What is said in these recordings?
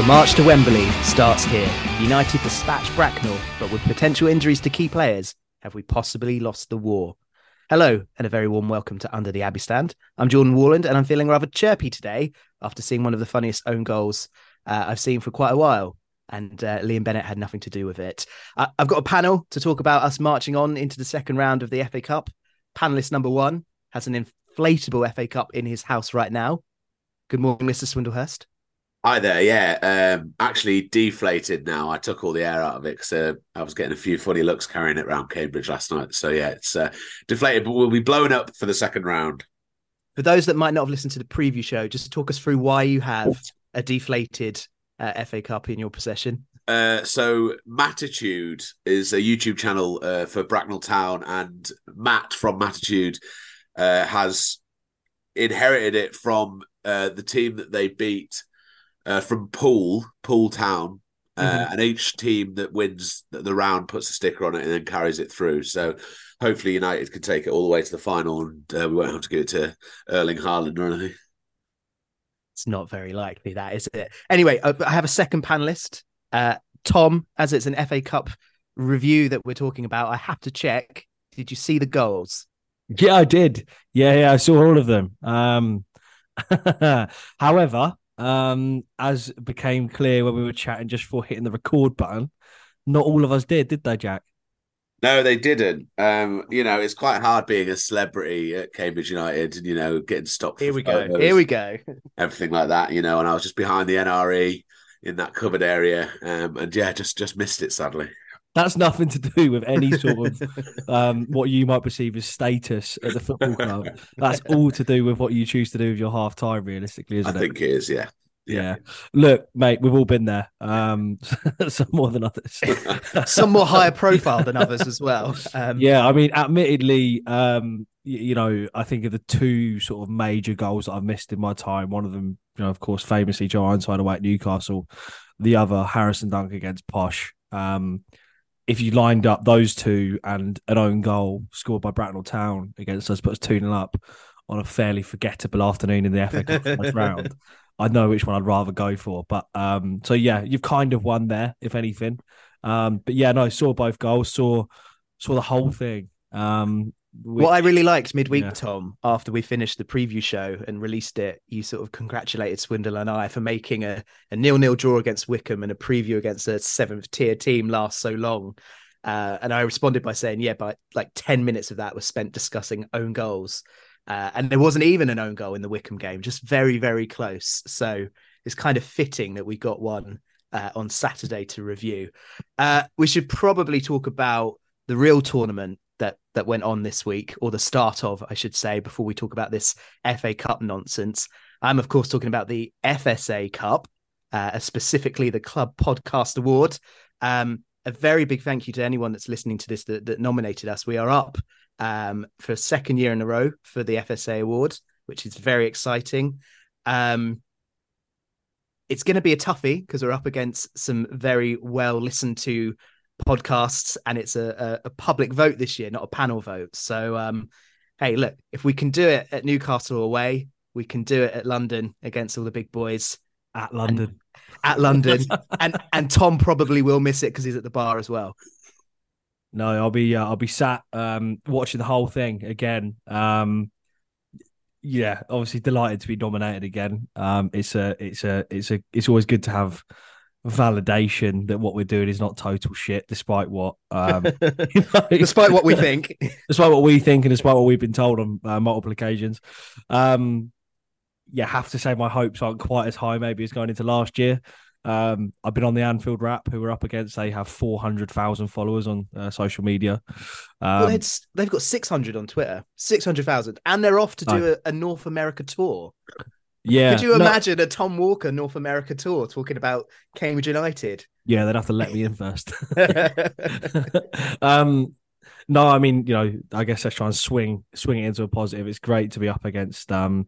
The march to Wembley starts here. United dispatch Bracknell, but with potential injuries to key players, have we possibly lost the war? Hello, and a very warm welcome to Under the Abbey Stand. I'm Jordan Warland, and I'm feeling rather chirpy today after seeing one of the funniest own goals I've seen for quite a while. And Liam Bennett had nothing to do with it. I've got a panel to talk about us marching on into the second round of the FA Cup. Panelist number one has an inflatable FA Cup in his house right now. Good morning, Mr. Swindlehurst. Hi there, yeah. Actually deflated now. I took all the air out of it because I was getting a few funny looks carrying it around Cambridge last night. So yeah, it's deflated, but we'll be blown up for the second round. For those that might not have listened to the preview show, just talk us through why you have a deflated FA Cup in your possession. So Mattitude is a YouTube channel for Bracknell Town, and Matt from Mattitude has inherited it from the team that they beat from Poole Town. And each team that wins the round puts a sticker on it and then carries it through. So hopefully United can take it all the way to the final, and we won't have to give it to Erling Haaland or anything. It's not very likely, that is it. Anyway, I have a second panelist. Tom, as it's an FA Cup review that we're talking about, I have to check. Did you see the goals? Yeah, I did. Yeah, I saw all of them. However, as became clear when we were chatting just before hitting the record button, not all of us did they, Jack? No, they didn't. It's quite hard being a celebrity at Cambridge United and, getting stopped. Here we go. Everything like that, and I was just behind the NRE in that covered area. And yeah, just missed it, sadly. That's nothing to do with any sort of what you might perceive as status at the football club. That's all to do with what you choose to do with your half time, realistically, isn't it? I think it is, yeah. Yeah. Look, mate, we've all been there. Some more than others. Some more higher profile than others as well. Yeah, I mean, admittedly, I think of the two sort of major goals that I've missed in my time. One of them, of course, famously Joe Ironside away at Newcastle. The other, Harrison Dunk against Posh. If you lined up those two and an own goal scored by Bracknell Town against us, puts 2-0 up on a fairly forgettable afternoon in the FA Cup first round, I know which one I'd rather go for. But so yeah, you've kind of won there, if anything. But yeah, no, saw both goals, saw the whole thing. What I really liked midweek, Tom, after we finished the preview show and released it, you sort of congratulated Swindle and I for making a 0-0 draw against Wycombe and a preview against a 7th tier team last so long. And I responded by saying, yeah, but like 10 minutes of that was spent discussing own goals. And there wasn't even an own goal in the Wycombe game, just very, very close. So it's kind of fitting that we got one on Saturday to review. We should probably talk about the real tournament that went on this week, or the start of, I should say, before we talk about this FA Cup nonsense. I'm, of course, talking about the FSA Cup, specifically the Club Podcast Award. A very big thank you to anyone that's listening to this that nominated us. We are up for a second year in a row for the FSA Award, which is very exciting. It's going to be a toughie because we're up against some very well listened to podcasts, and it's a public vote this year, not a panel vote. So hey, look, if we can do it at Newcastle away, we can do it at London against all the big boys. At London. And Tom probably will miss it because he's at the bar as well. No, I'll be sat watching the whole thing again. Yeah, obviously delighted to be nominated again. It's always good to have validation that what we're doing is not total shit, despite what despite what we think. Despite what we think and despite what we've been told on multiple occasions. Yeah, have to say my hopes aren't quite as high maybe as going into last year. I've been on the Anfield Wrap, who we're up against. They have 400,000 followers on social media. Well, they've got 600 on Twitter, 600,000, and they're off to do a North America tour. Yeah. Could you imagine a Tom Walker North America tour talking about Cambridge United? Yeah, they'd have to let me in first. No, I mean, I guess let's try and swing it into a positive. It's great to be up against, a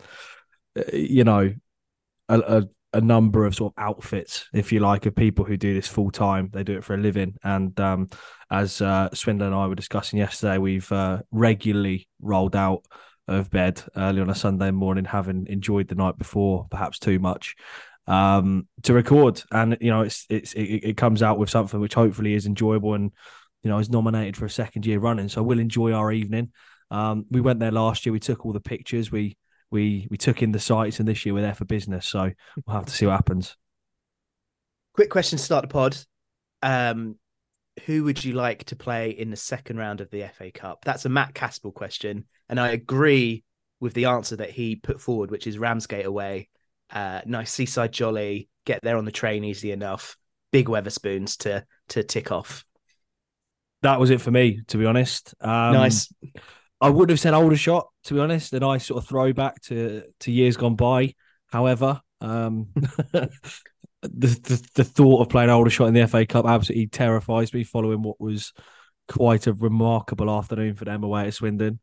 number of sort of outfits, if you like, of people who do this full time. They do it for a living. And as Swindler and I were discussing yesterday, we've regularly rolled out of bed early on a Sunday morning, having enjoyed the night before perhaps too much. to record, and it comes out with something which hopefully is enjoyable and is nominated for a second year running. So we'll enjoy our evening. We went there last year. We took all the pictures. We took in the sights, and this year we're there for business. So we'll have to see what happens. Quick question to start the pod. Who would you like to play in the second round of the FA Cup? That's a Matt Caspel question, and I agree with the answer that he put forward, which is Ramsgate away. Nice seaside jolly, get there on the train easy enough. Big Weatherspoons to tick off. That was it for me, to be honest. Nice. I would have said Aldershot, to be honest. A nice sort of throwback to years gone by. However, the thought of playing Aldershot in the FA Cup absolutely terrifies me, following what was quite a remarkable afternoon for them away at Swindon.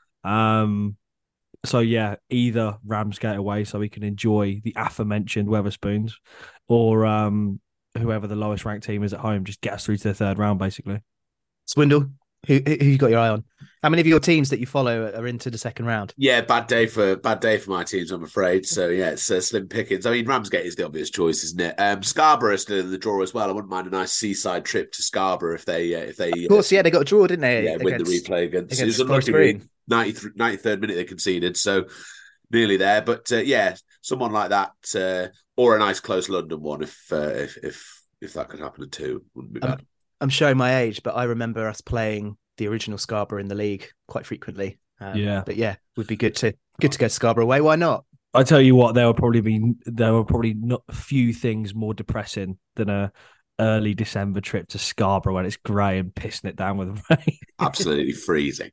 So yeah, either Ramsgate away so we can enjoy the aforementioned Weatherspoons, or whoever the lowest ranked team is at home, just get us through to the third round, basically. Swindle, who you got your eye on? How many of your teams that you follow are into the second round? Yeah, bad day for my teams, I'm afraid. So yeah, it's slim pickings. I mean, Ramsgate is the obvious choice, isn't it? Scarborough is still in the draw as well. I wouldn't mind a nice seaside trip to Scarborough if they. Of course, they got a draw, didn't they? Yeah, win the replay against it was unlucky. Green. 93rd minute they conceded, so nearly there. But yeah, someone like that, or a nice close London one, if that could happen too, wouldn't be bad. I'm showing my age, but I remember us playing the original Scarborough in the league quite frequently. But yeah, would be good to go to Scarborough away. Why not? I tell you what, there were probably not a few things more depressing than a early December trip to Scarborough when it's grey and pissing it down with rain. Absolutely freezing.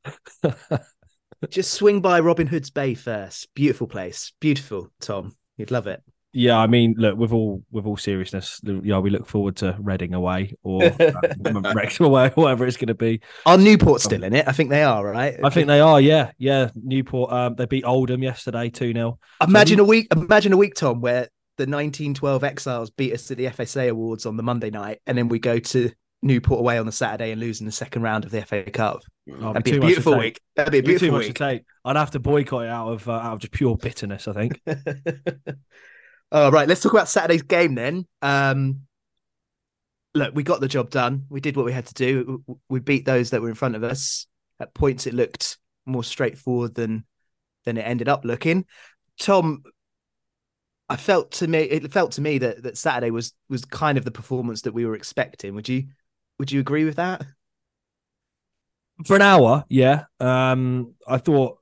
Just swing by Robin Hood's Bay first. Beautiful place. Beautiful, Tom. You'd love it. Yeah, I mean, look, with all seriousness, we look forward to Reading away or Wrexham away, whatever it's going to be. Are Newport still in it? I think they are, right? I think they are. Yeah. Newport. They beat Oldham yesterday 2-0. Imagine a week, Tom, where the 1912 Exiles beat us to the FSA Awards on the Monday night, and then we go to Newport away on the Saturday and lose in the second round of the FA Cup. That'd be a beautiful week. That'd be a beautiful week. I'd have to boycott it out of just pure bitterness, I think. All right, let's talk about Saturday's game then. Look, we got the job done. We did what we had to do. We beat those that were in front of us. At points, it looked more straightforward than it ended up looking. Tom, it felt to me that Saturday was kind of the performance that we were expecting. Would you agree with that? For an hour, yeah. I thought.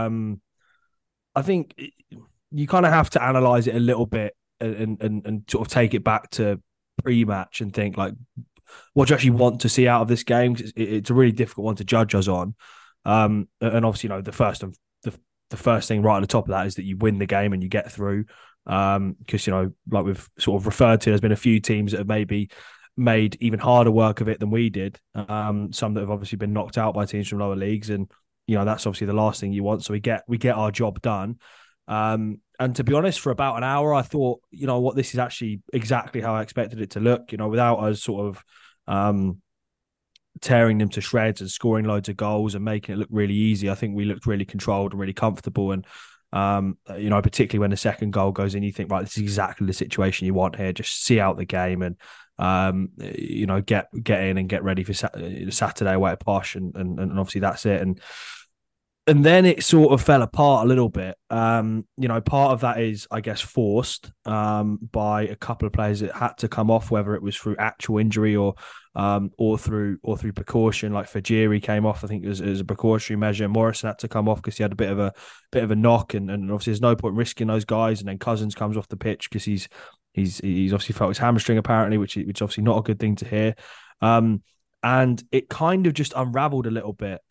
I think you kind of have to analyze it a little bit and sort of take it back to pre-match and think like, what do you actually want to see out of this game? It's a really difficult one to judge us on. And obviously, the first thing right at the top of that is that you win the game and you get through. Because like we've sort of referred to, there's been a few teams that have maybe made even harder work of it than we did. Some that have obviously been knocked out by teams from lower leagues, and that's obviously the last thing you want. So we get our job done. And to be honest, for about an hour, I thought, what, this is actually exactly how I expected it to look. Without us sort of tearing them to shreds and scoring loads of goals and making it look really easy. I think we looked really controlled and really comfortable. And particularly when the second goal goes in, you think, right, this is exactly the situation you want here. Just see out the game and get in and get ready for Saturday away at Posh, and obviously that's it. And then it sort of fell apart a little bit. Part of that is, I guess, forced by a couple of players that had to come off, whether it was through actual injury or through precaution. Like Fajiri came off, I think it was a precautionary measure. Morrison had to come off because he had a bit of a knock, and obviously there's no point risking those guys. And then Cousins comes off the pitch because he's obviously felt his hamstring apparently, which is obviously not a good thing to hear. And it kind of just unraveled a little bit.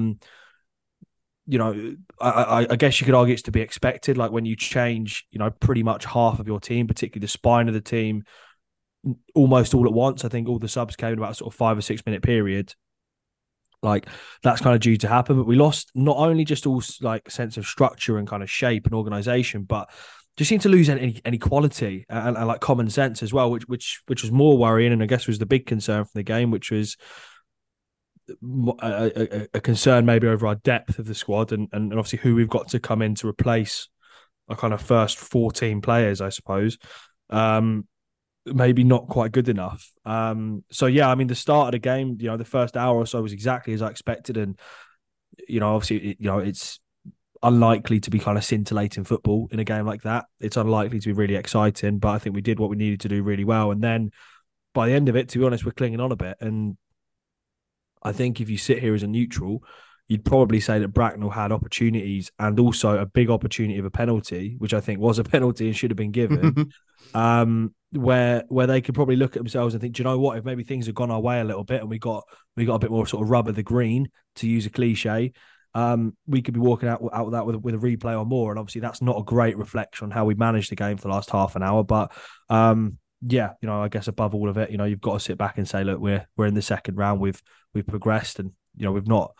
I guess you could argue it's to be expected. Like when you change, pretty much half of your team, particularly the spine of the team, almost all at once. I think all the subs came in about a sort of 5 or 6 minute period. Like that's kind of due to happen. But we lost not only just all like sense of structure and kind of shape and organization, but just seemed to lose any quality and like common sense as well, which was more worrying, and I guess was the big concern from the game, which was a concern maybe over our depth of the squad and obviously who we've got to come in to replace our kind of first 14 players, I suppose. Maybe not quite good enough. So yeah, I mean, the start of the game, the first hour or so was exactly as I expected, and obviously, it's unlikely to be kind of scintillating football in a game like that. It's unlikely to be really exciting, but I think we did what we needed to do really well. And then by the end of it, to be honest, we're clinging on a bit. And I think if you sit here as a neutral, you'd probably say that Bracknell had opportunities and also a big opportunity of a penalty, which I think was a penalty and should have been given. Where they could probably look at themselves and think, do you know what? If maybe things have gone our way a little bit and we got a bit more sort of rub of the green, to use a cliche, we could be walking out with that with a replay or more. And obviously, that's not a great reflection on how we managed the game for the last half an hour. But yeah, I guess above all of it, you've got to sit back and say, look, we're in the second round. We've progressed, and we've not.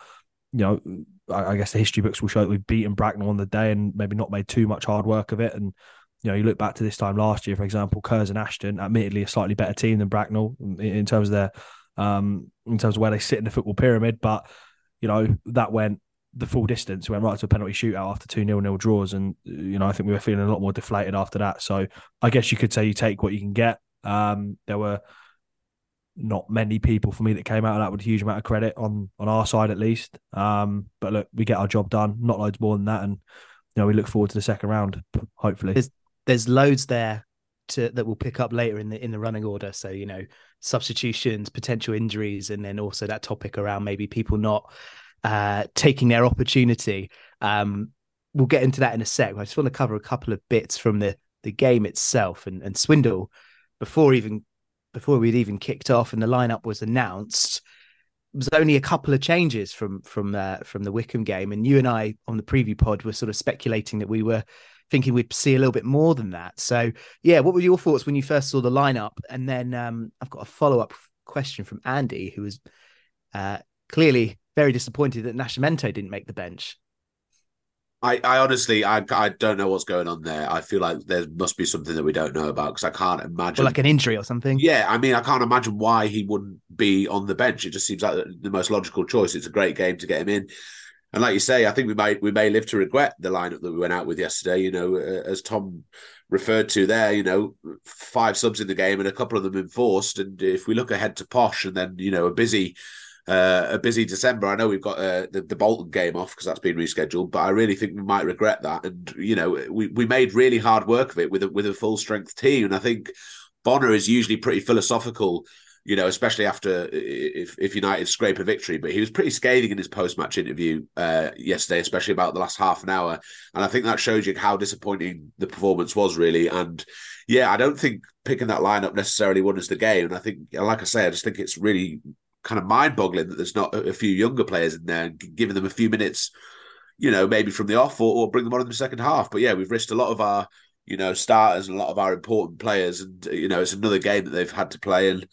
I guess the history books will show that we've beaten Bracknell on the day and maybe not made too much hard work of it. And you look back to this time last year, for example, Curzon Ashton, admittedly a slightly better team than Bracknell in terms of their in terms of where they sit in the football pyramid, but that went the full distance. We went right to a penalty shootout after 2 0-0 draws, and I think we were feeling a lot more deflated after that. So I guess you could say you take what you can get. There were not many people for me that came out of that with a huge amount of credit on our side, at least. But look, we get our job done. Not loads more than that, and we look forward to the second round. Hopefully, there's loads there that we'll pick up later in the running order. So substitutions, potential injuries, and then also that topic around maybe people not taking their opportunity. We'll get into that in a sec. I just want to cover a couple of bits from the game itself and Swindle before we'd even kicked off and the lineup was announced. It was only a couple of changes from the Wycombe game, and you and I on the preview pod were sort of speculating that we were thinking we'd see a little bit more than that. So yeah, what were your thoughts when you first saw the lineup? And then I've got a follow-up question from Andy, who was clearly very disappointed that Nascimento didn't make the bench. I honestly, I don't know what's going on there. I feel like there must be something that we don't know about, because I can't imagine. Or like an injury or something. Yeah, I mean, I can't imagine why he wouldn't be on the bench. It just seems like the most logical choice. It's a great game to get him in. And like you say, I think we may live to regret the lineup that we went out with yesterday. As Tom referred to there, 5 subs in the game and a couple of them enforced. And if we look ahead to Posh and then, a busy December, I know we've got the Bolton game off because that's been rescheduled, but I really think we might regret that. And, we made really hard work of it with a full strength team. And I think Bonner is usually pretty philosophical, especially after if United scrape a victory. But he was pretty scathing in his post-match interview yesterday, especially about the last half an hour. And I think that shows you how disappointing the performance was, really. And yeah, I don't think picking that lineup necessarily won us the game. And I think, like I say, I just think it's really kind of mind-boggling that there's not a few younger players in there and giving them a few minutes, maybe from the off or bring them on in the second half. But yeah, we've risked a lot of our, starters and a lot of our important players. And, it's another game that they've had to play. And,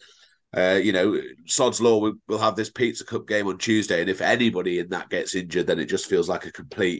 sod's law, we'll have this Pizza Cup game on Tuesday, and if anybody in that gets injured, then it just feels like a complete,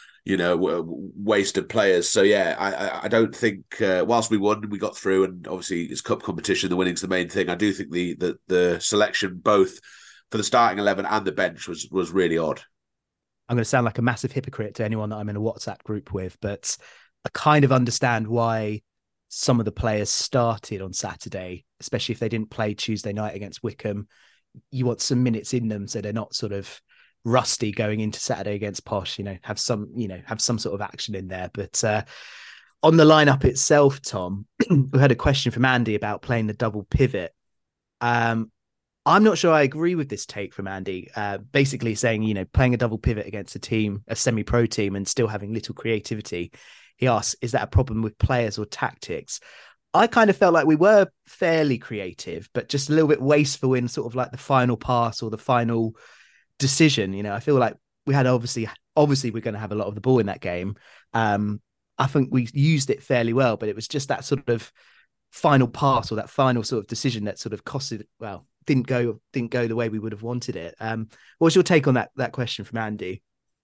waste of players. So yeah, I don't think whilst we won, we got through, and obviously it's cup competition, the winning's the main thing. I do think the selection both for the starting 11 and the bench was really odd. I'm going to sound like a massive hypocrite to anyone that I'm in a WhatsApp group with, but I kind of understand why some of the players started on Saturday, especially if they didn't play Tuesday night against Wycombe. You want some minutes in them so they're not sort of rusty going into Saturday against Posh, have some sort of action in there. But on the lineup itself, Tom, we had a question from Andy about playing the double pivot. I'm not sure I agree with this take from Andy, basically saying, playing a double pivot against a semi-pro team and still having little creativity. He asks, is that a problem with players or tactics? I kind of felt like we were fairly creative, but just a little bit wasteful in sort of like the final pass or the final decision. I feel like we had obviously we're going to have a lot of the ball in that game. I think we used it fairly well, but it was just that sort of final pass or that final sort of decision that sort of didn't go the way we would have wanted it. What's your take on that question from Andy?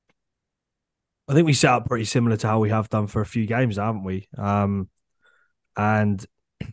I think we set up pretty similar to how we have done for a few games, haven't we? And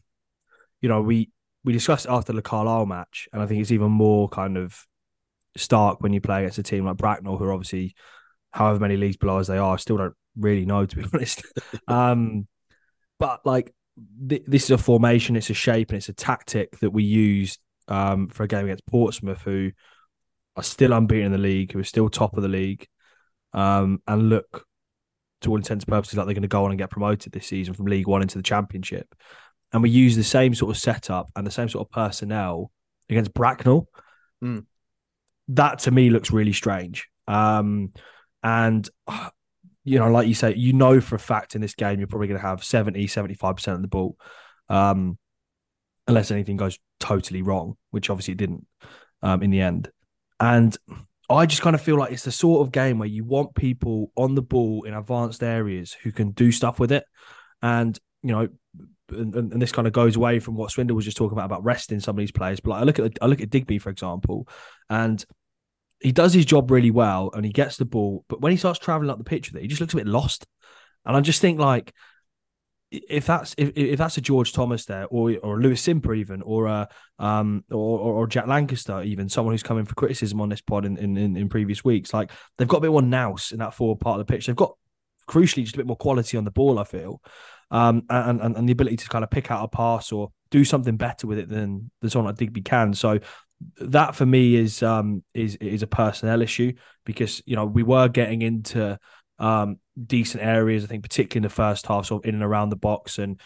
we discussed it after the Carlisle match, and I think it's even more kind of stark when you play against a team like Bracknell, who are obviously however many leagues below as they are. I still don't really know, to be honest. But like this is a formation, it's a shape, and it's a tactic that we used for a game against Portsmouth, who are still unbeaten in the league, who are still top of the league, and look, to all intents and purposes, like they're going to go on and get promoted this season from League One into the Championship. And we use the same sort of setup and the same sort of personnel against Bracknell. Mm. That to me looks really strange. And, like you say, for a fact in this game, you're probably going to have 70, 75% of the ball, unless anything goes totally wrong, which obviously it didn't in the end. And I just kind of feel like it's the sort of game where you want people on the ball in advanced areas who can do stuff with it. And, and this kind of goes away from what Swindle was just talking about resting some of these players. But like I look at Digby, for example, and he does his job really well and he gets the ball. But when he starts traveling up the pitch with it, he just looks a bit lost. And I just think like, if that's a George Thomas there, or a Lewis Simper even, or Jack Lancaster even, someone who's coming for criticism on this pod in previous weeks, like they've got a bit more nous in that forward part of the pitch. They've got crucially just a bit more quality on the ball, I feel, and the ability to kind of pick out a pass or do something better with it than someone like Digby can. So that for me is a personnel issue, because we were getting into decent areas, I think, particularly in the first half, sort of in and around the box. And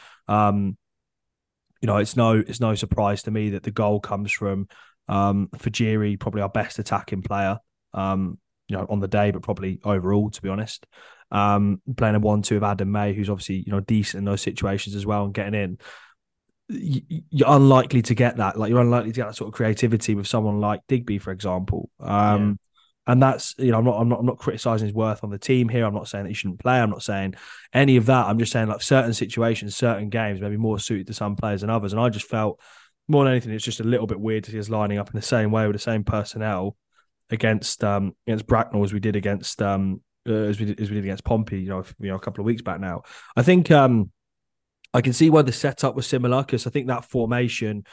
it's no surprise to me that the goal comes from Fajiri, probably our best attacking player, on the day, but probably overall, to be honest. Playing a 1-2 with Adam May, who's obviously decent in those situations as well, and getting in. You're unlikely to get that. Like, you're unlikely to get that sort of creativity with someone like Digby, for example. And that's, I'm not criticizing his worth on the team here. I'm not saying that he shouldn't play. I'm not saying any of that. I'm just saying, like, certain situations, certain games, maybe more suited to some players than others. And I just felt more than anything, it's just a little bit weird to see us lining up in the same way with the same personnel against Bracknell as we did against as we did against Pompey. A couple of weeks back now. I think I can see why the setup was similar, because I think that formation,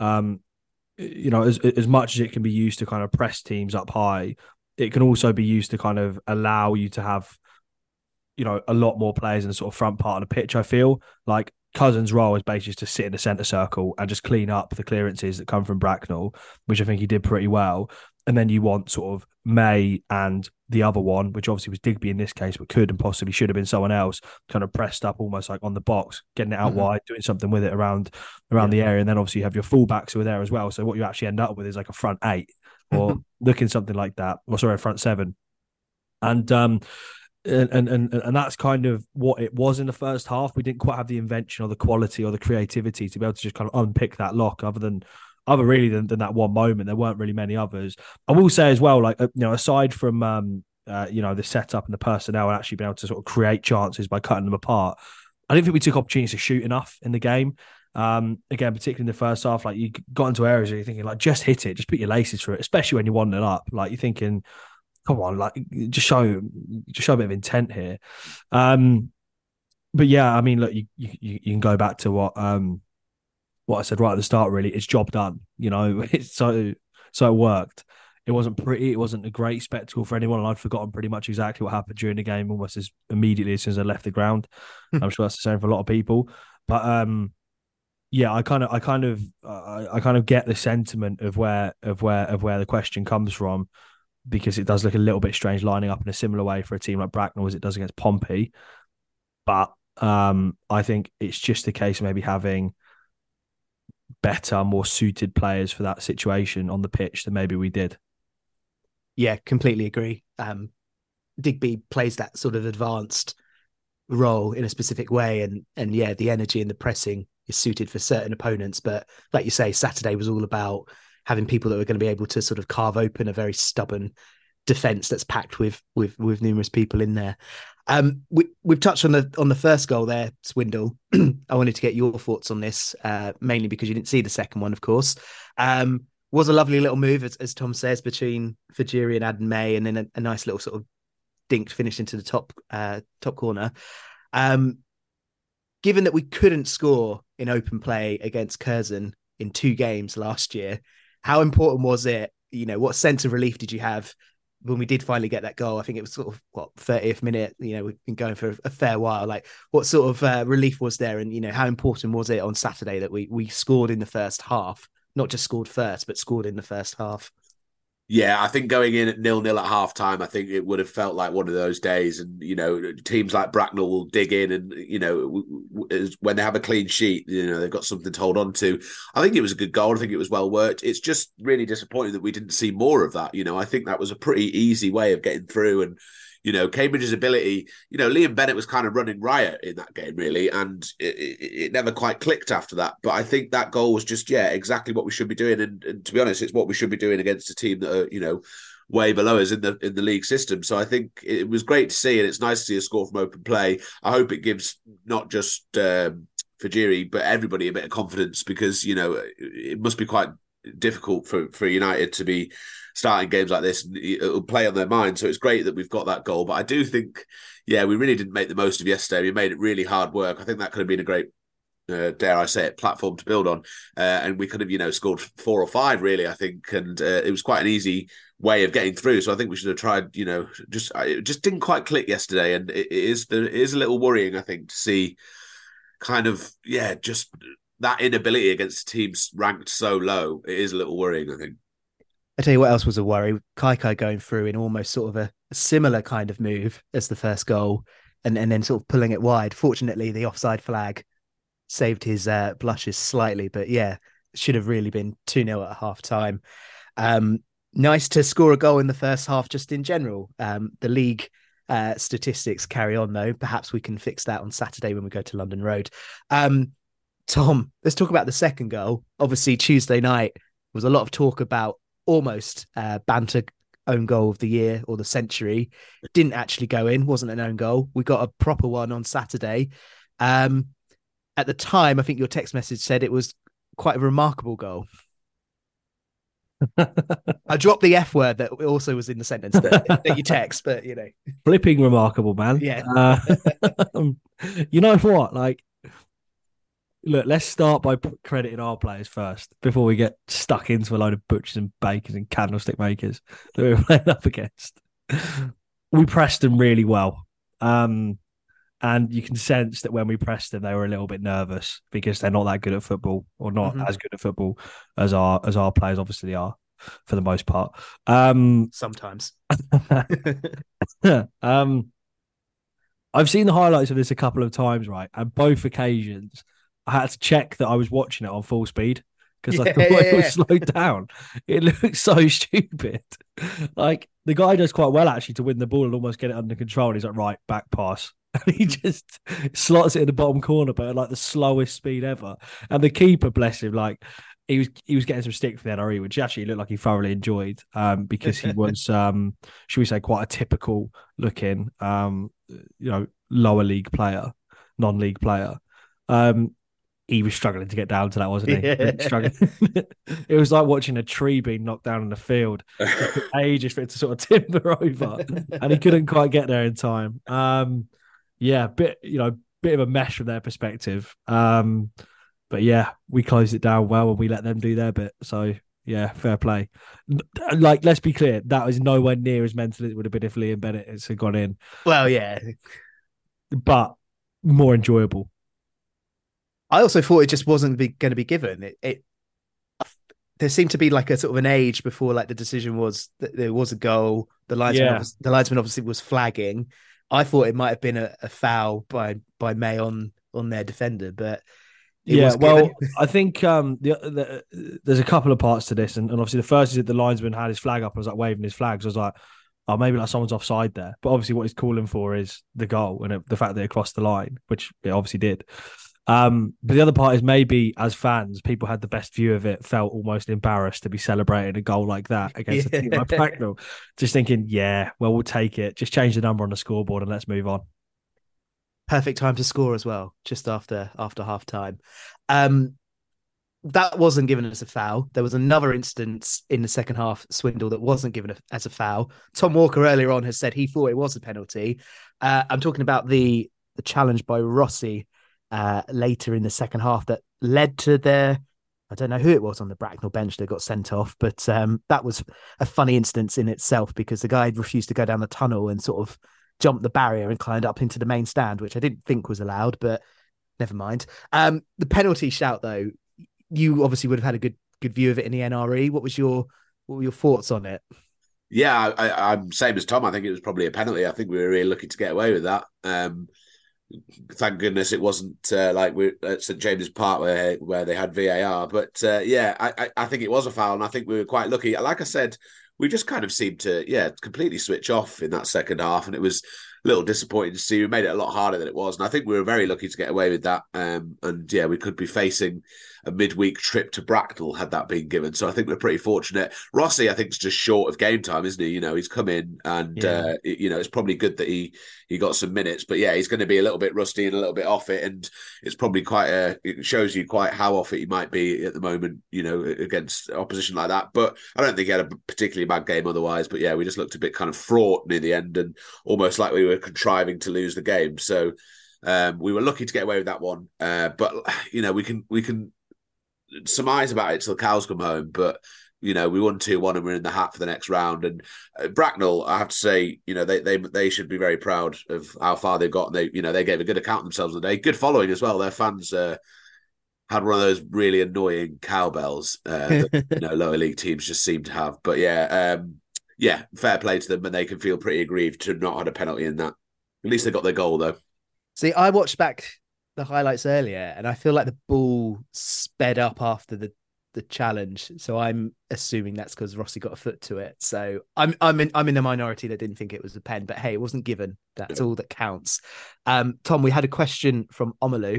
as much as it can be used to kind of press teams up high, it can also be used to kind of allow you to have, a lot more players in the sort of front part of the pitch. I feel like Cousins' role is basically just to sit in the centre circle and just clean up the clearances that come from Bracknell, which I think he did pretty well. And then you want sort of May and the other one, which obviously was Digby in this case, but could and possibly should have been someone else, kind of pressed up almost like on the box, getting it out wide, doing something with it around the area. And then obviously you have your fullbacks who are there as well. So what you actually end up with is like a front 8 or looking something like that, or sorry, a front 7. And that's kind of what it was in the first half. We didn't quite have the invention or the quality or the creativity to be able to just kind of unpick that lock, other than that one moment. There weren't really many others. I will say as well, like, aside from the setup and the personnel and actually being able to sort of create chances by cutting them apart, I didn't think we took opportunities to shoot enough in the game. Again, particularly in the first half, like, you got into areas where you're thinking, like, just hit it, just put your laces through it, especially when you're 1-0 up. Like, you're thinking, come on, like, just show a bit of intent here. But yeah, I mean, look, you can go back to what I said right at the start. Really, it's job done. It's so it worked. It wasn't pretty. It wasn't a great spectacle for anyone, and I'd forgotten pretty much exactly what happened during the game almost as immediately as soon as I left the ground. I'm sure that's the same for a lot of people. But yeah, I kind of get the sentiment of where the question comes from, because it does look a little bit strange lining up in a similar way for a team like Bracknell as it does against Pompey. But I think it's just a case of maybe having better, more suited players for that situation on the pitch than maybe we did. Yeah, completely agree. Digby plays that sort of advanced role in a specific way, and yeah, the energy and the pressing is suited for certain opponents. But like you say, Saturday was all about having people that were going to be able to sort of carve open a very stubborn defence that's packed with numerous people in there. We've touched on the first goal there, Swindle. I wanted to get your thoughts on this, mainly because you didn't see the second one, of course. Was a lovely little move, as Tom says, between Fajiri and Adam May, and then a nice little sort of dinked finish into the top corner. Given that we couldn't score in open play against Curzon in 2 games last year, how important was it? What sense of relief did you have when we did finally get that goal, I think it was sort of 30th minute. We've been going for a fair while. Like, what sort of relief was there, and how important was it on Saturday that we scored in the first half? Not just scored first, but scored in the first half. Yeah, I think going in at 0-0 at half time, I think it would have felt like one of those days. And, teams like Bracknell will dig in and, when they have a clean sheet, they've got something to hold on to. I think it was a good goal. I think it was well worked. It's just really disappointing that we didn't see more of that. I think that was a pretty easy way of getting through. And, Cambridge's ability, Liam Bennett was kind of running riot in that game, really, and it never quite clicked after that. But I think that goal was just, exactly what we should be doing. And to be honest, it's what we should be doing against a team that are, way below us in the league system. So I think it was great to see, and it's nice to see a score from open play. I hope it gives not just Fajiri, but everybody a bit of confidence, because, it must be quite difficult for United to be starting games like this, and it'll play on their mind. So it's great that we've got that goal. But I do think, we really didn't make the most of yesterday. We made it really hard work. I think that could have been a great, dare I say it, platform to build on. And we could have, scored 4 or 5, really, I think. And it was quite an easy way of getting through. So I think we should have tried, it just didn't quite click yesterday. And it is a little worrying, I think, to see kind of, just that inability against teams ranked so low. It is a little worrying, I think. I tell you what else was a worry. Kaikai going through in almost sort of a similar kind of move as the first goal, and then sort of pulling it wide. Fortunately, the offside flag saved his blushes slightly, but should have really been 2-0 at half time. Nice to score a goal in the first half just in general. The league statistics carry on, though. Perhaps we can fix that on Saturday when we go to London Road. Tom, let's talk about the second goal. Obviously, Tuesday night was a lot of talk about almost banter own goal of the year or the century. Didn't actually go in, wasn't an own goal. We got a proper one on Saturday. At the time, I think your text message said it was quite a remarkable goal. I dropped the F word that also was in the sentence that you text, but flipping remarkable, man. Yeah. You know what? Like, look, let's start by crediting our players first before we get stuck into a load of butchers and bakers and candlestick makers that we were playing up against. We pressed them really well. And you can sense that when we pressed them, they were a little bit nervous because they're not that good at football, or not as good at football as our players obviously are for the most part. Sometimes. I've seen the highlights of this a couple of times, right? And both occasions, I had to check that I was watching it on full speed because I thought it was slowed down. It looks so stupid. Like, the guy does quite well actually to win the ball and almost get it under control. And he's like, right, back pass. And he just slots it in the bottom corner, but at like the slowest speed ever. And the keeper, bless him, like he was getting some stick for the NRE, which actually looked like he thoroughly enjoyed, because he was, should we say, quite a typical looking, lower league player, non-league player. He was struggling to get down to that, wasn't he? Yeah. Struggling. It was like watching a tree being knocked down in the field. It took ages for it to sort of timber over, and he couldn't quite get there in time. Bit of a mess from their perspective. But yeah, we closed it down well and we let them do their bit. So yeah, fair play. Like, let's be clear, that was nowhere near as mental as it would have been if Liam Bennett had gone in. Well, yeah, but more enjoyable. I also thought it just wasn't going to be given. There seemed to be like a sort of an age before, like, the decision was that there was a goal. The linesman obviously was flagging. I thought it might have been a foul by May on their defender, but I think there's a couple of parts to this, and obviously the first is that the linesman had his flag up and was like waving his flags. I was like, oh, maybe like someone's offside there, but obviously what he's calling for is the goal and the fact that it crossed the line, which it obviously did. But the other part is maybe as fans, people had the best view of it, felt almost embarrassed to be celebrating a goal like that against a team like Bracknell. Just thinking, we'll take it. Just change the number on the scoreboard and let's move on. Perfect time to score as well, just after half time. That wasn't given as a foul. There was another instance in the second half, Swindle, that wasn't given as a foul. Tom Walker earlier on has said he thought it was a penalty. I'm talking about the challenge by Rossi later in the second half that led to their I don't know who it was on the Bracknell bench that got sent off, but that was a funny instance in itself because the guy refused to go down the tunnel and sort of jumped the barrier and climbed up into the main stand, which I didn't think was allowed, but never mind. The penalty shout, though, you obviously would have had a good view of it in the NRE. What were your thoughts on it? Yeah, I'm same as Tom. I think it was probably a penalty. I think we were really lucky to get away with that. Thank goodness it wasn't like we're at St James's Park where they had VAR. But I think it was a foul, and I think we were quite lucky. Like I said, we just kind of seemed to completely switch off in that second half, and it was a little disappointing to see. We made it a lot harder than it was, and I think we were very lucky to get away with that. We could be facing a midweek trip to Bracknell had that been given. So I think we're pretty fortunate. Rossi, I think, is just short of game time, isn't he? You know, he's come in and it's probably good that he got some minutes. But yeah, he's going to be a little bit rusty and a little bit off it, and it's probably it shows you quite how off it he might be at the moment, you know, against opposition like that. But I don't think he had a particularly bad game otherwise. But yeah, we just looked a bit kind of fraught near the end and almost like we were contriving to lose the game. So we were lucky to get away with that one. But you know, we can surmise about it till the cows come home, but you know, we won 2-1 and we're in the hat for the next round. And Bracknell, I have to say, you know, they should be very proud of how far they've got. And they gave a good account of themselves today. Good following as well. Their fans had one of those really annoying cowbells that lower league teams just seem to have. But fair play to them, and they can feel pretty aggrieved to not have a penalty in that. At least they got their goal though. See, I watched back the highlights earlier, and I feel like the ball sped up after the challenge. So I'm assuming that's because Rossi got a foot to it. So I'm in the minority that didn't think it was a pen, but hey, it wasn't given. That's all that counts. Tom, we had a question from Omalu.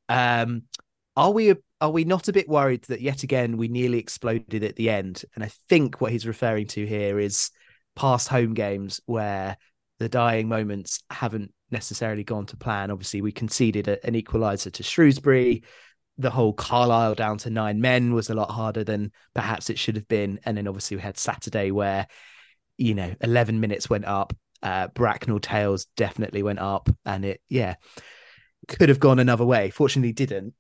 Are we not a bit worried that yet again we nearly exploded at the end? And I think what he's referring to here is past home games where the dying moments haven't necessarily gone to plan. Obviously, we conceded an equaliser to Shrewsbury. The whole Carlisle down to 9 men was a lot harder than perhaps it should have been. And then obviously we had Saturday where, you know, 11 minutes went up. Bracknell tails definitely went up, and it could have gone another way. Fortunately, didn't.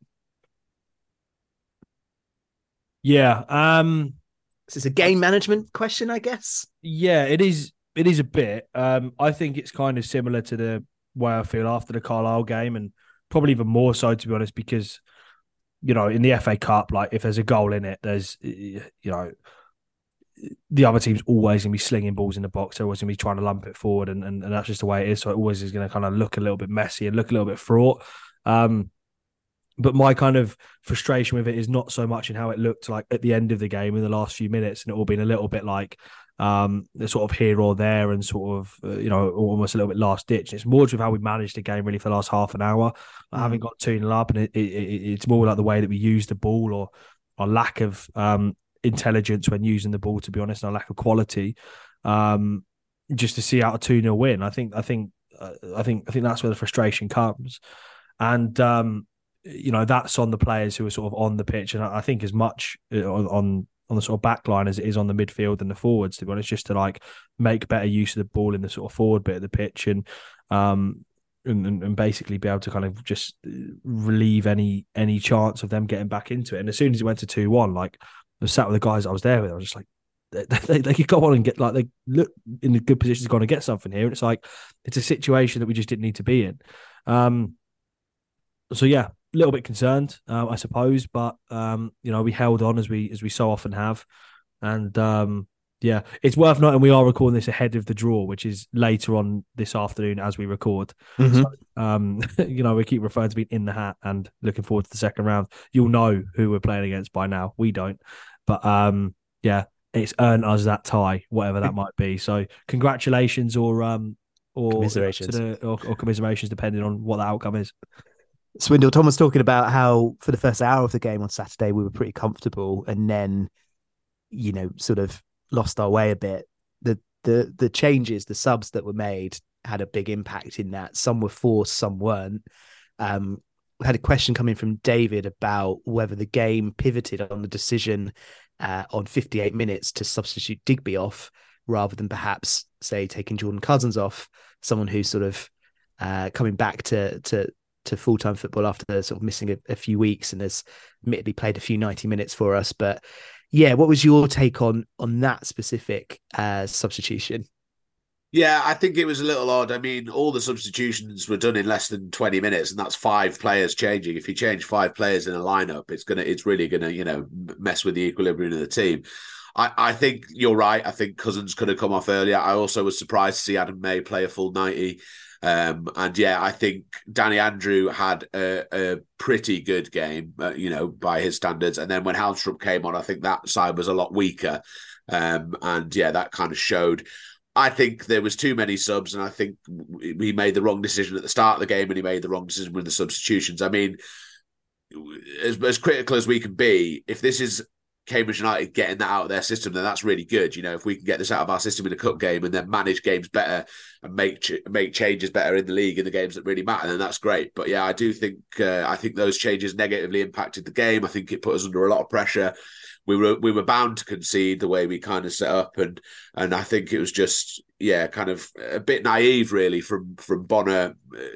Yeah. This is a game management question, I guess. Yeah, it is. It is a bit. I think it's kind of similar to the way I feel after the Carlisle game, and probably even more so, to be honest, because, you know, in the FA Cup, like if there's a goal in it, there's, you know, the other team's always going to be slinging balls in the box. They're always going to be trying to lump it forward, and that's just the way it is. So it always is going to kind of look a little bit messy and look a little bit fraught. But my kind of frustration with it is not so much in how it looked like at the end of the game in the last few minutes, and it all been a little bit like sort of here or there and sort of, you know, almost a little bit last ditch. It's more with how we managed the game really for the last half an hour. Having got 2-0 up, and it's more like the way that we use the ball, or our lack of intelligence when using the ball, to be honest, and our lack of quality. Just to see out a 2-0 win, I think that's where the frustration comes, and you know, that's on the players who are sort of on the pitch, and I think as much on the sort of back line as it is on the midfield and the forwards, to be honest, just to like make better use of the ball in the sort of forward bit of the pitch, and basically be able to kind of just relieve any chance of them getting back into it. And as soon as it went to 2-1, like I was sat with the guys I was there with, I was just like, they could go on and get, like, they look in a good position to go on and get something here. And it's like, it's a situation that we just didn't need to be in. So yeah, a little bit concerned, I suppose, but you know, we held on as we so often have, and yeah, it's worth noting we are recording this ahead of the draw, which is later on this afternoon as we record. So, you know, we keep referring to being in the hat and looking forward to the second round. You'll know who we're playing against by now. We don't, but yeah, it's earned us that tie, whatever that might be. So congratulations, or commiserations, or commiserations, depending on what the outcome is. Swindle, Tom was talking about how for the first hour of the game on Saturday we were pretty comfortable, and then, you know, sort of lost our way a bit. The changes, the subs that were made had a big impact in that. Some were forced, some weren't. We had a question coming from David about whether the game pivoted on the decision on 58 minutes to substitute Digby off, rather than perhaps, say, taking Jordan Cousins off, someone who's sort of coming back to to full-time football after sort of missing a few weeks, and has admittedly played a few 90 minutes for us. But yeah, what was your take on that specific substitution? Yeah, I think it was a little odd. I mean, all the substitutions were done in less than 20 minutes, and that's 5 players changing. If you change 5 players in a lineup, it's really gonna, mess with the equilibrium of the team. I think you're right. I think Cousins could have come off earlier. I also was surprised to see Adam May play a full 90. And yeah, I think Danny Andrew had a pretty good game, by his standards. And then when Haunstrup came on, I think that side was a lot weaker. And yeah, that kind of showed. I think there was too many subs, and I think he made the wrong decision at the start of the game, and he made the wrong decision with the substitutions. I mean, as critical as we can be, if this is Cambridge United getting that out of their system, then that's really good. If we can get this out of our system in a cup game and then manage games better and make changes better in the league in the games that really matter, then that's great. But yeah, I do think those changes negatively impacted the game. I think it put us under a lot of pressure. We were bound to concede the way we kind of set up, and I think it was just kind of a bit naive really from Bonner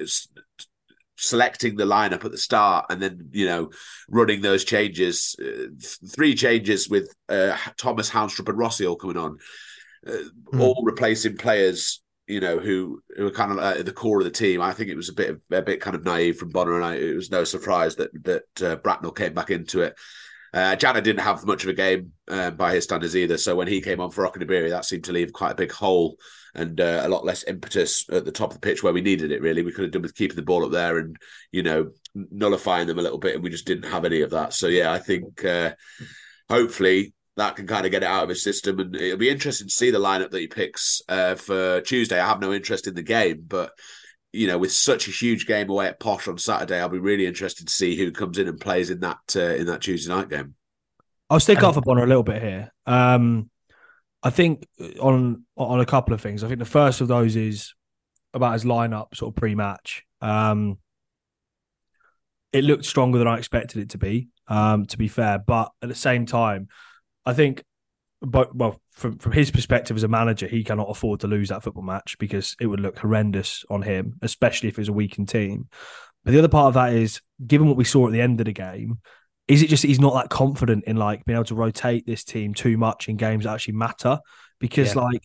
selecting the lineup at the start and then running those changes, 3 changes with Thomas, Haunstrup and Rossi all coming on, all replacing players who are kind of at the core of the team. I think it was a bit kind of naive from Bonner, and it was no surprise that Bracknell came back into it. Jana didn't have much of a game by his standards either, so when he came on for Okudabiri, that seemed to leave quite a big hole and a lot less impetus at the top of the pitch where we needed it, really. We could have done with keeping the ball up there and, nullifying them a little bit, and we just didn't have any of that. So, yeah, I think hopefully that can kind of get it out of his system, and it'll be interesting to see the lineup that he picks for Tuesday. I have no interest in the game, but with such a huge game away at Posh on Saturday, I'll be really interested to see who comes in and plays in that Tuesday night game. I'll stick up for Bonner a little bit here. I think on a couple of things. I think the first of those is about his lineup sort of pre-match. It looked stronger than I expected it to be fair. But at the same time, I think, from his perspective as a manager, he cannot afford to lose that football match because it would look horrendous on him, especially if it was a weakened team. But the other part of that is, given what we saw at the end of the game, is it just that he's not that confident in being able to rotate this team too much in games that actually matter? Because I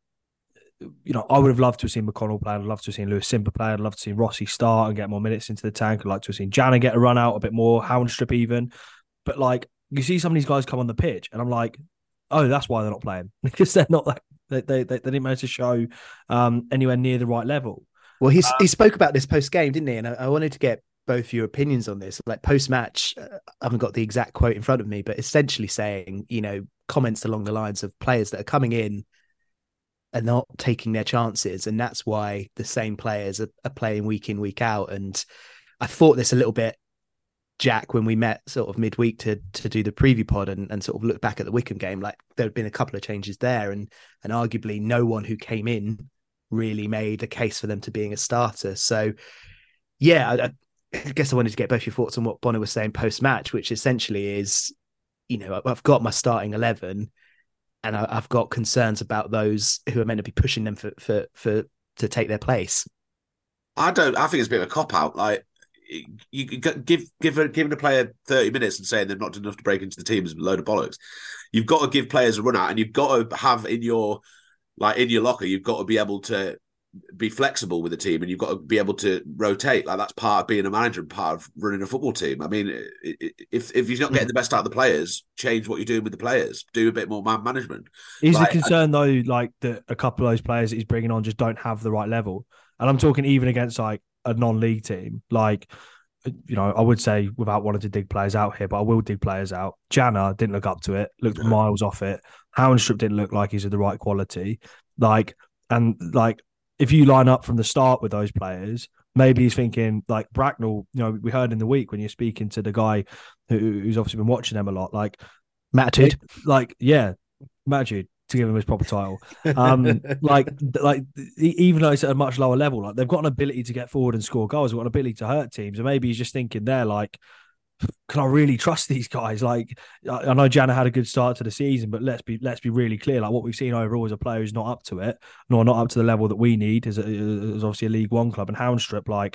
would have loved to have seen McConnell play. I'd love to have seen Lewis Simper play. I'd love to see Rossi start and get more minutes into the tank. I'd like to have seen Jana get a run out a bit more, Haunstrup even. But you see some of these guys come on the pitch and I'm like, oh, that's why they're not playing, because they're not they didn't manage to show anywhere near the right level. Well, he spoke about this post game, didn't he? And I wanted to get both your opinions on this. Post match, I haven't got the exact quote in front of me, but essentially saying, comments along the lines of players that are coming in are not taking their chances, and that's why the same players are playing week in, week out. And I thought this a little bit, Jack, when we met sort of midweek to do the preview pod and sort of look back at the Wycombe game, there had been a couple of changes there, and arguably no one who came in really made a case for them to being a starter. So yeah, I guess I wanted to get both your thoughts on what Bonner was saying post match, which essentially is, I've got my starting 11 and I've got concerns about those who are meant to be pushing them for to take their place. I think it's a bit of a cop out. You giving a player 30 minutes and saying they're not enough to break into the team is a load of bollocks. You've got to give players a run out, and you've got to have in your locker, you've got to be able to be flexible with the team, and you've got to be able to rotate. That's part of being a manager and part of running a football team. I mean, if you're not getting the best out of the players, change what you're doing with the players. Do a bit more man management. Is the concern though, that a couple of those players that he's bringing on just don't have the right level? And I'm talking even against a non-league team. I would say, without wanting to dig players out here, but I will dig players out. Jana didn't look up to it, looked miles off it. Haunstrup didn't look like he's of the right quality. If you line up from the start with those players, maybe he's thinking Bracknell. We heard in the week when you're speaking to the guy who's obviously been watching them a lot, Matitude. Matitude, to give him his proper title. Even though it's at a much lower level, they've got an ability to get forward and score goals. They've got an ability to hurt teams, and maybe he's just thinking there, can I really trust these guys? I know Jana had a good start to the season, but let's be really clear. What we've seen overall is a player who's not up to it, nor not up to the level that we need as obviously a League One club. And Haunstrup,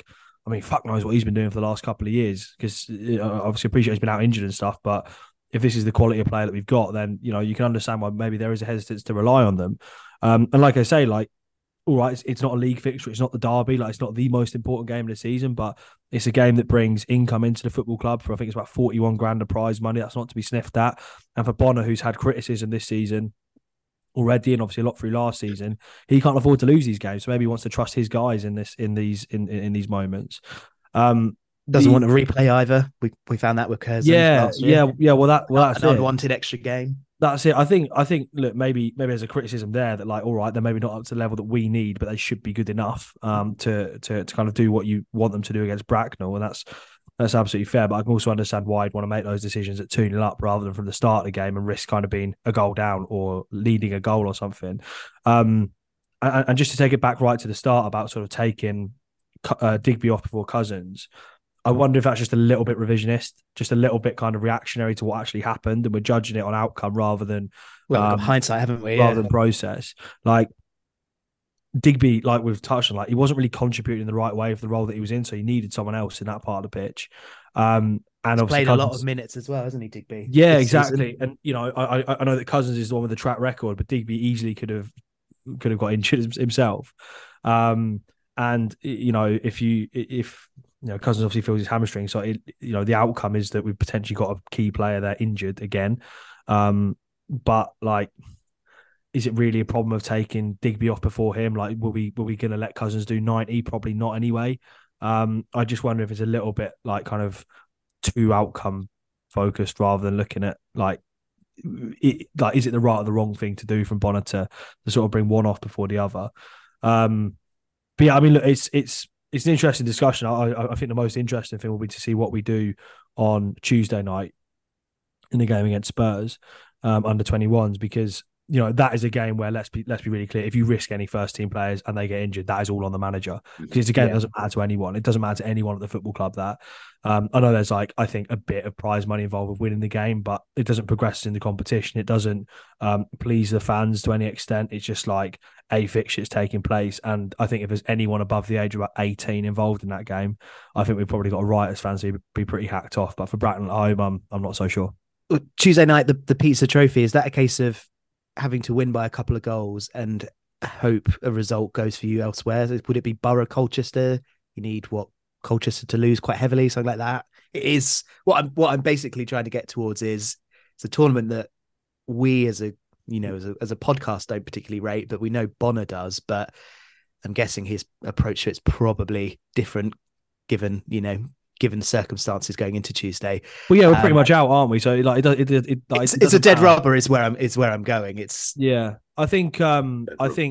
I mean, fuck knows what he's been doing for the last couple of years, because obviously appreciate he's been out injured and stuff, but if this is the quality of player that we've got, then, you can understand why maybe there is a hesitance to rely on them. And like I say, like, all right, it's not a league fixture, it's not the derby, like it's not the most important game of the season, but it's a game that brings income into the football club for, I think it's about 41 grand of prize money. That's not to be sniffed at. And for Bonner, who's had criticism this season already, and obviously a lot through last season, he can't afford to lose these games. So maybe he wants to trust his guys in these moments. Doesn't want to replay either. We found that with Curzon last year. Yeah. Well, that's an unwanted extra game. That's it. I think. Look, maybe there's a criticism there that, like, all right, they're maybe not up to the level that we need, but they should be good enough to kind of do what you want them to do against Bracknell, and that's absolutely fair. But I can also understand why I'd want to make those decisions at 2-0 up rather than from the start of the game and risk kind of being a goal down or leading a goal or something. And just to take it back right to the start about sort of taking Digby off before Cousins, I wonder if that's just a little bit revisionist, just a little bit kind of reactionary to what actually happened, and we're judging it on outcome rather than hindsight, haven't we? Rather than process. Like, Digby, like we've touched on, like, he wasn't really contributing in the right way for the role that he was in, so he needed someone else in that part of the pitch. And he's played a lot of minutes as well, hasn't he, Digby? Yeah, exactly. Season. And I know that Cousins is the one with the track record, but Digby easily could have got injured himself. And if Cousins obviously feels his hamstring, so the outcome is that we've potentially got a key player there injured again. But, like, is it really a problem of taking Digby off before him? Like, were we going to let Cousins do 90? Probably not anyway. I just wonder if it's a little bit like kind of too outcome focused rather than looking at is it the right or the wrong thing to do from Bonner to sort of bring one off before the other? But yeah, I mean, look, it's an interesting discussion. I think the most interesting thing will be to see what we do on Tuesday night in the game against Spurs under 21s, because that is a game where, let's be really clear, if you risk any first team players and they get injured, that is all on the manager, because it's a game that doesn't matter to anyone. It doesn't matter to anyone at the football club. That I know there's I think a bit of prize money involved with winning the game, but it doesn't progress in the competition. It doesn't please the fans to any extent. It's just like a fixture is taking place, and I think if there's anyone above the age of about 18 involved in that game, I think we've probably got a right as fans to be pretty hacked off. But for Bracknell at home, I'm not so sure. Tuesday night, the Pizza Trophy, is that a case of having to win by a couple of goals and hope a result goes for you elsewhere? Would it be Borough Colchester? You need Colchester to lose quite heavily, something like that. It is what I'm basically trying to get towards is it's a tournament that we as a podcast don't particularly rate, but we know Bonner does. But I'm guessing his approach to it's probably different given the circumstances going into Tuesday. Well, yeah, we're pretty much out, aren't we? So it's a dead rubber is where I'm going. It's I think I know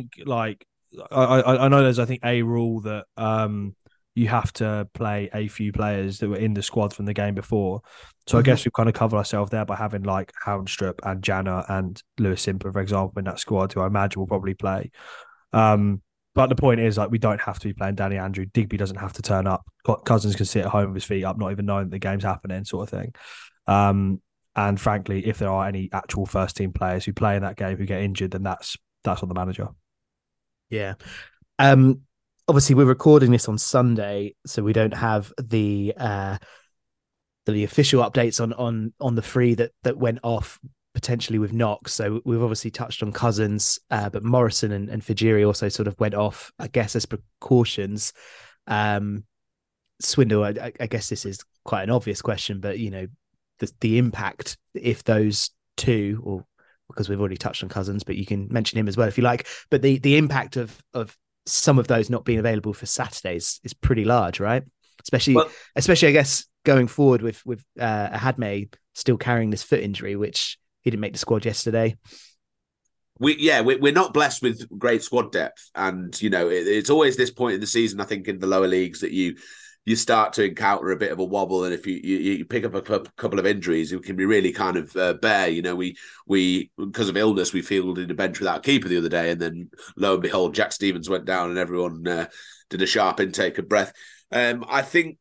there's a rule that you have to play a few players that were in the squad from the game before. So I guess we've kind of covered ourselves there by having like Houndstrup and Janner and Lewis Simper, for example, in that squad, who I imagine will probably play. But the point is, like, we don't have to be playing Danny Andrew. Digby doesn't have to turn up. Cousins can sit at home with his feet up, not even knowing that the game's happening, sort of thing. And frankly, if there are any actual first team players who play in that game who get injured, then that's on the manager. Yeah. Obviously, we're recording this on Sunday, so we don't have the official updates on the three that went off potentially with Knox. So we've obviously touched on Cousins, but Morrison and Fajiri also sort of went off, I guess, as precautions. Swindle, I guess this is quite an obvious question, but the impact if those two, or because we've already touched on Cousins, but you can mention him as well if you like. But the impact of some of those not being available for Saturdays is pretty large, right? Especially I guess going forward with Ahadme still carrying this foot injury, which he didn't make the squad yesterday. We're not blessed with great squad depth, and it's always this point in the season, I think, in the lower leagues that you start to encounter a bit of a wobble, and if you pick up a couple of injuries, it can be really kind of bare. We because of illness, we fielded a bench without a keeper the other day, and then lo and behold, Jack Stevens went down, and everyone did a sharp intake of breath. I think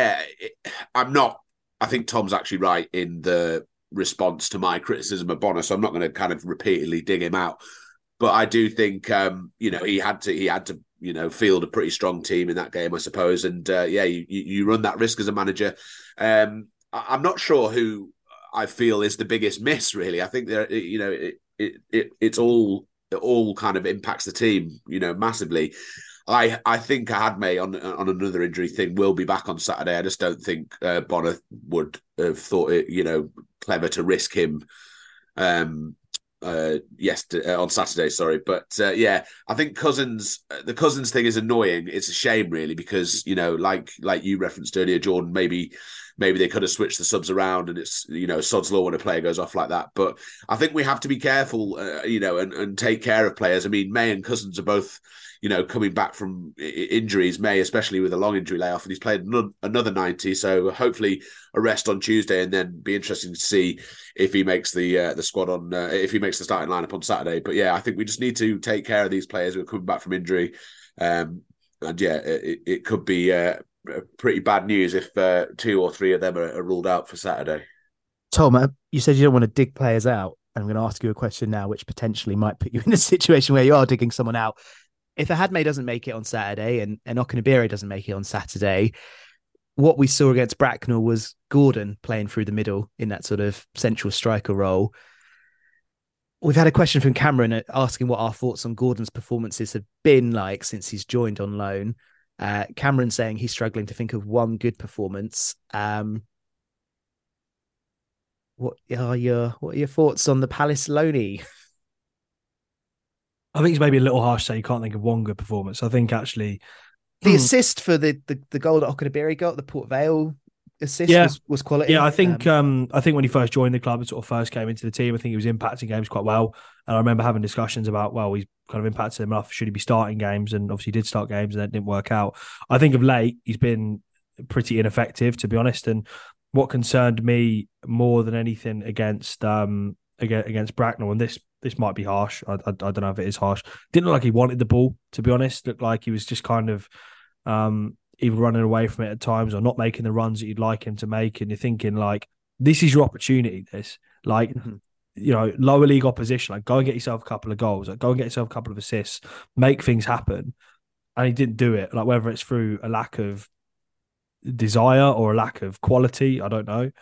Tom's actually right in the response to my criticism of Bonner, so I'm not going to kind of repeatedly dig him out. But I do think he had to field a pretty strong team in that game, I suppose. And you run that risk as a manager. I'm not sure who I feel is the biggest miss. Really, I think it's all kind of impacts the team, massively. I think Ahadme on another injury thing will be back on Saturday. I just don't think Bonner would have thought it, clever to risk him. On Saturday, sorry, but I think the Cousins thing is annoying. It's a shame, really, because like you referenced earlier, Jordan, maybe they could have switched the subs around, and it's sod's law when a player goes off like that. But I think we have to be careful, and take care of players. I mean, May and Cousins are both coming back from injuries. May, especially with a long injury layoff, and he's played another 90. So hopefully a rest on Tuesday, and then be interesting to see if he makes the squad on if he makes the starting lineup on Saturday. But I think we just need to take care of these players who are coming back from injury. It could be pretty bad news if 2 or 3 of them are ruled out for Saturday. Tom, you said you don't want to dig players out. I'm going to ask you a question now, which potentially might put you in a situation where you are digging someone out. If Ahadme doesn't make it on Saturday and Okunabire doesn't make it on Saturday, what we saw against Bracknell was Gordon playing through the middle in that sort of central striker role. We've had a question from Cameron asking what our thoughts on Gordon's performances have been like since he's joined on loan. Cameron saying he's struggling to think of one good performance. What are your thoughts on the Palace loanee? I think it's maybe a little harsh to say you can't think of one good performance. I think actually the assist for the goal that Okunabire got, the Port Vale assist was quality. Yeah, I think when he first joined the club and sort of first came into the team, I think he was impacting games quite well. And I remember having discussions about, well, he's kind of impacted him enough. Should he be starting games? And obviously he did start games and that didn't work out. I think of late, he's been pretty ineffective, to be honest. And what concerned me more than anything against Bracknell, and this might be harsh. I don't know if it is harsh. Didn't look like he wanted the ball, to be honest. Looked like he was just kind of either running away from it at times or not making the runs that you'd like him to make. And you're thinking, like, this is your opportunity. Lower league opposition, like, go and get yourself a couple of goals, like, go and get yourself a couple of assists, make things happen. And he didn't do it. Like, whether it's through a lack of desire or a lack of quality, I don't know.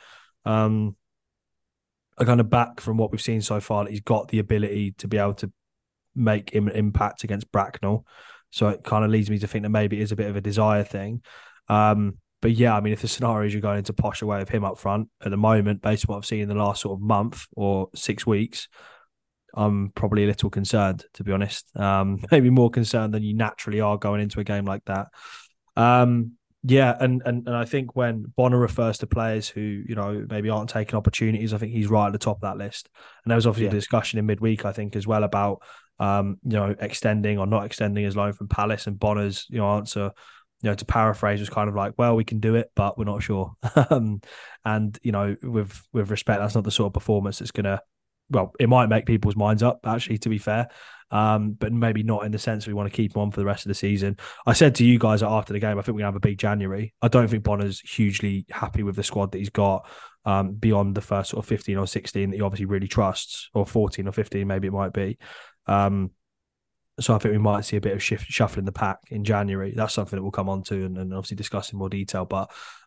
I kind of back from what we've seen so far that he's got the ability to be able to make him an impact against Bracknell. So it kind of leads me to think that maybe it is a bit of a desire thing. But yeah, I mean, if the scenario is you're going to posh away with him up front at the moment, based on what I've seen in the last sort of month or 6 weeks, I'm probably a little concerned, to be honest. Maybe more concerned than you naturally are going into a game like that. Yeah, and I think when Bonner refers to players who, maybe aren't taking opportunities, I think he's right at the top of that list. And there was obviously a discussion in midweek, I think, as well about, extending or not extending his loan from Palace, and Bonner's, answer, to paraphrase, was kind of like, well, we can do it, but we're not sure. And, with respect, that's not the sort of performance that's going to, well, it might make people's minds up, actually, to be fair. But maybe not in the sense we want to keep him on for the rest of the season. I said to you guys after the game, I think we're going to have a big January. I don't think Bonner's hugely happy with the squad that he's got beyond the first sort of 15 or 16 that he obviously really trusts, or 14 or 15 maybe it might be. So I think we might see a bit of shuffling the pack in January. That's something that we'll come on to and obviously discuss in more detail. But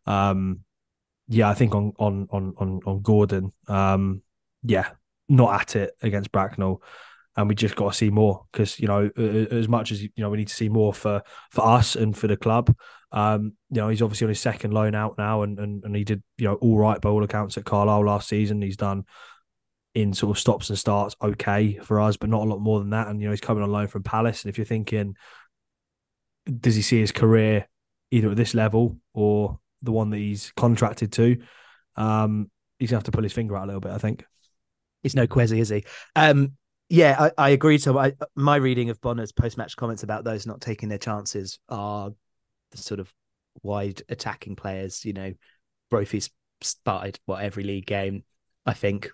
I think on Gordon, not at it against Bracknell. And we just got to see more because, as much as, we need to see more for us and for the club. He's obviously on his second loan out now and he did, all right by all accounts at Carlisle last season. He's done in sort of stops and starts okay for us, but not a lot more than that. And, he's coming on loan from Palace. And if you're thinking, does he see his career either at this level or the one that he's contracted to? He's going to have to pull his finger out a little bit, I think. He's no Kwesi, is he? Yeah, I agree. So my reading of Bonner's post-match comments about those not taking their chances are the sort of wide attacking players. Brophy's started every league game, I think,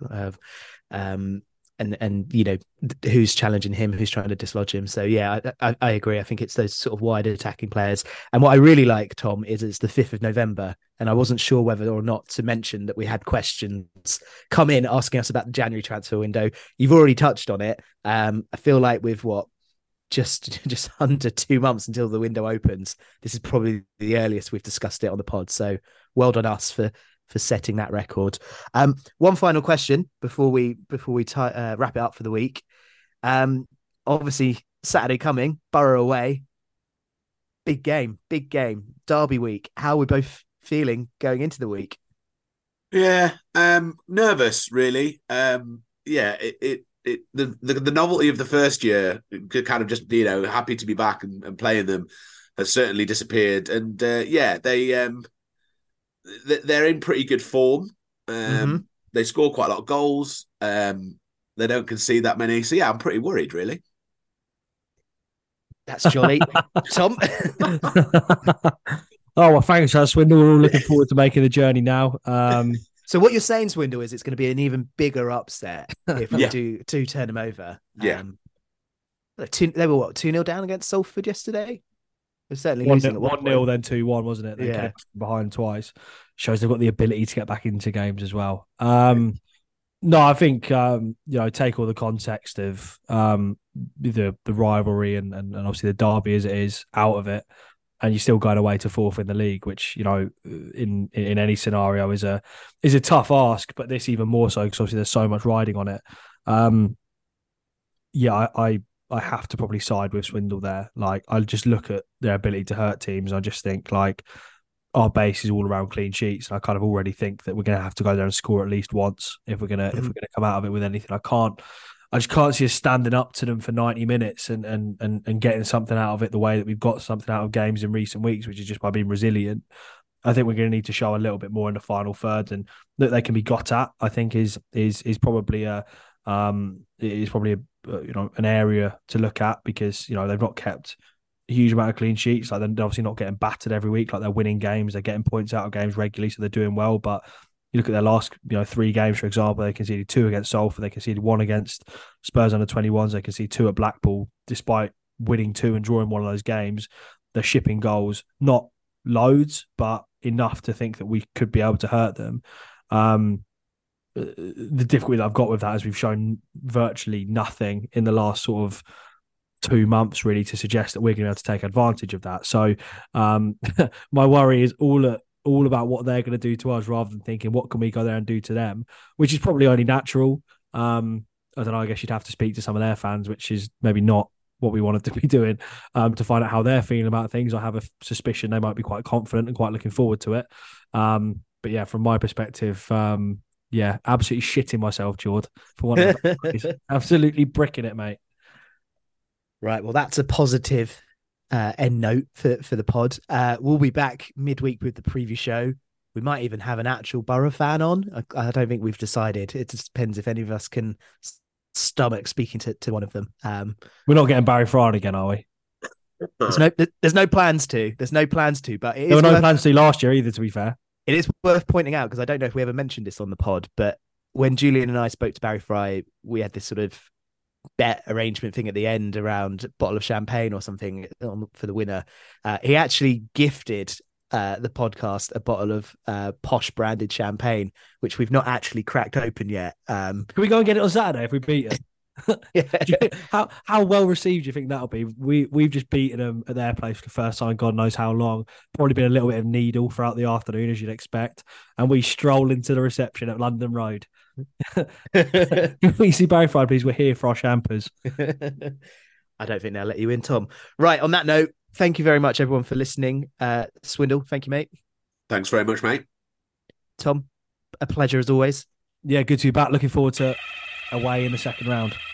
and who's challenging him, who's trying to dislodge him. So yeah, I agree. I think it's those sort of wide attacking players. And what I really like, Tom, is it's the 5th of November, and I wasn't sure whether or not to mention that we had questions come in asking us about the January transfer window. You've already touched on it. I feel like with just under 2 months until the window opens. This is probably the earliest we've discussed it on the pod. So well done us for setting that record. One final question before we wrap it up for the week. Obviously Saturday coming, Borough away. Big game, Derby week. How are we both feeling going into the week? Yeah, nervous, really. The novelty of the first year, kind of just happy to be back and playing them, has certainly disappeared. And they're in pretty good form. They score quite a lot of goals. They don't concede that many. So yeah, I'm pretty worried, really. That's jolly. Tom? Oh, well, thanks, Swindle. We're all looking forward to making the journey now. So what you're saying, Swindle, is it's going to be an even bigger upset if we do turn them over. Yeah. They were 2-0 down against Salford yesterday? They're certainly 1-0, then 2-1, wasn't it? They came behind twice. Shows they've got the ability to get back into games as well. No, I think take all the context of the rivalry and obviously the derby as it is out of it, and you're still going away to fourth in the league, which in any scenario is a tough ask, but this even more so because obviously there's so much riding on it. I have to probably side with Swindle there. Like, I just look at their ability to hurt teams, and I just think like our base is all around clean sheets, and I kind of already think that we're going to have to go there and score at least once if we're going to come out of it with anything. I just can't see us standing up to them for 90 minutes and getting something out of it the way that we've got something out of games in recent weeks, which is just by being resilient. I think we're going to need to show a little bit more in the final third, and that they can be got at, I think is probably an area to look at, because they've not kept a huge amount of clean sheets. Like, they're obviously not getting battered every week. Like, they're winning games, they're getting points out of games regularly, so they're doing well. But you look at their last 3 games, for example, they conceded 2 against Salford, they conceded 1 against Spurs under 21s, they conceded 2 at Blackpool. Despite winning 2 and drawing one of those games, they're shipping goals, not loads, but enough to think that we could be able to hurt them. The difficulty that I've got with that is we've shown virtually nothing in the last sort of 2 months, really, to suggest that we're going to be able to take advantage of that. So my worry is all about what they're going to do to us, rather than thinking what can we go there and do to them, which is probably only natural. I don't know, I guess you'd have to speak to some of their fans, which is maybe not what we wanted to be doing, to find out how they're feeling about things. I have a suspicion they might be quite confident and quite looking forward to it. But yeah, from my perspective, absolutely shitting myself, Jord, for one of the absolutely bricking it, mate. Right, well, that's a positive end note for the pod. We'll be back midweek with the preview show. We might even have an actual Borough fan on. I don't think we've decided. It just depends if any of us can stomach speaking to one of them. We're not getting Barry Fry again, are we? There's no plans to. There's no plans to. But there were no plans to last year either, to be fair. It is worth pointing out, because I don't know if we ever mentioned this on the pod, but when Julian and I spoke to Barry Fry, we had this sort of bet arrangement thing at the end around a bottle of champagne or something for the winner. He actually gifted the podcast a bottle of posh branded champagne, which we've not actually cracked open yet. Can we go and get it on Saturday if we beat them? How well received do you think that'll be? We've just beaten them at their place for the first time, God knows how long. Probably been a little bit of needle throughout the afternoon, as you'd expect, and we stroll into the reception at London Road. If we see Barry Fry, please, we're here for our champers. I don't think they'll let you in, Tom. Right, on that note, thank you very much, everyone, for listening. Swindle, thank you, mate. Thanks very much, mate. Tom, a pleasure as always. Yeah, good to be back. Looking forward to away in the second round.